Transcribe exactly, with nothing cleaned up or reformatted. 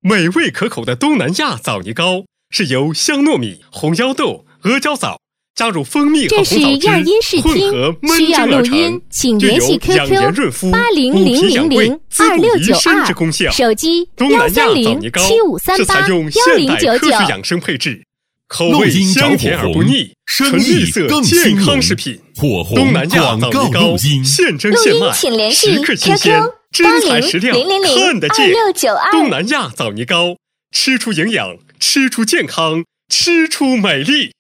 美味可口的东南亚枣泥糕是由香糯米、红腰豆、阿胶枣加入蜂蜜和红枣汁混合焖蒸而成，具有养颜润肤、 八零补零零脾养胃、 零滋补二六九益肾二之功效。 手机东南亚枣幺三零泥糕七五三是八采用幺现代零九九。 科学养生配置，口味怒因着香甜火红而不腻， 生纯绿色意更健兴隆康食品。 火红东南亚广告枣泥糕录音现蒸录音现卖， 请联系时刻新鲜 Q Q， 真材实料， 零零零看得见。 二六九二。 东南亚枣泥糕，吃出营养，吃出健康，吃出美丽。